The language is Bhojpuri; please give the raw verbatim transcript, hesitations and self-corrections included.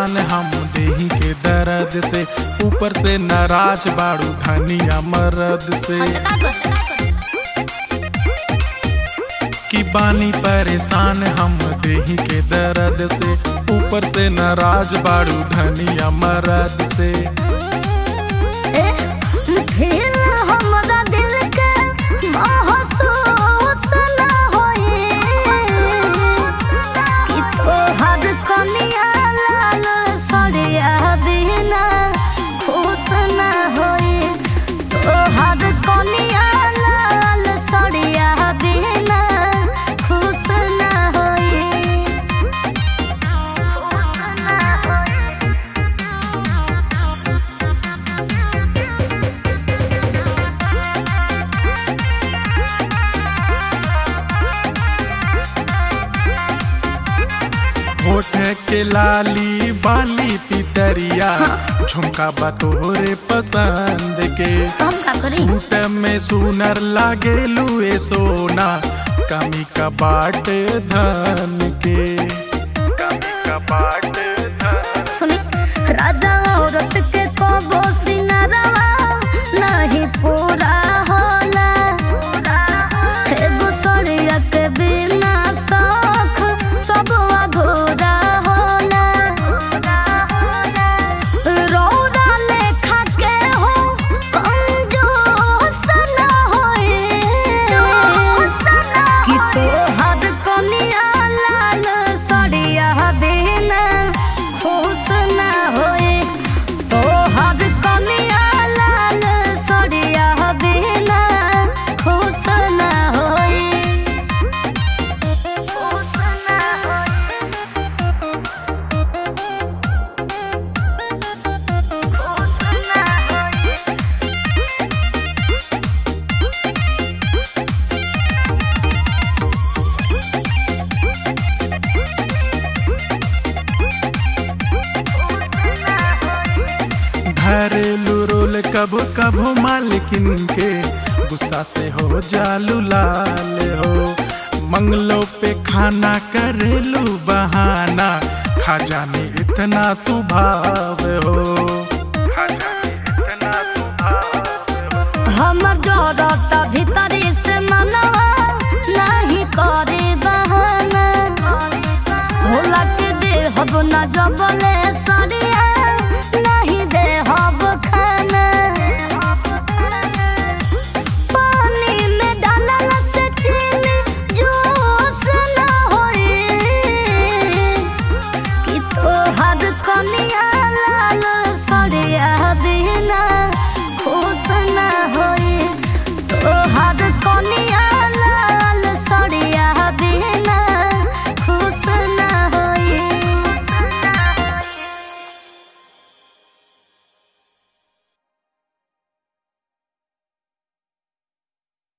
परेशान हम देही के दर्द से, ऊपर से नाराज बाड़ू धनिया मर्द से। कि बानी परेशान हम देही के दर्द से, ऊपर से नाराज बाड़ू धनिया मर्द से। होठ के लाली बाली पितरिया, हाँ। झुमका बतोरे पसंद के, सूट में सुनर लागे लुए सोना, कमी का बाट धन के, कमी का बाट धन। सुनी राजा औरत के कबो सिंगारवा नहीं पूरा होला, एगो सड़िया के बिना शौक सब अधूरा होला। रौदा लेखा के हो कंजूस न होए, कि तोहर कनिया लाल सड़िया बिना खुश न होए, तोहर कनिया लाल सड़िया बिना खुश न होए, खुश न घरेलू रोल कबो कबो मालकिन के, गुस्सा से हो जालू लाल हो। मंगलों पे खाना करेलू बहाना, खा जाने इतना तू भाव हो, खा जाने इतना तू भाव हो। हमर जोड़ता भीतरी से मनवा नहीं करे बहाना, होला के दे हब ना जबले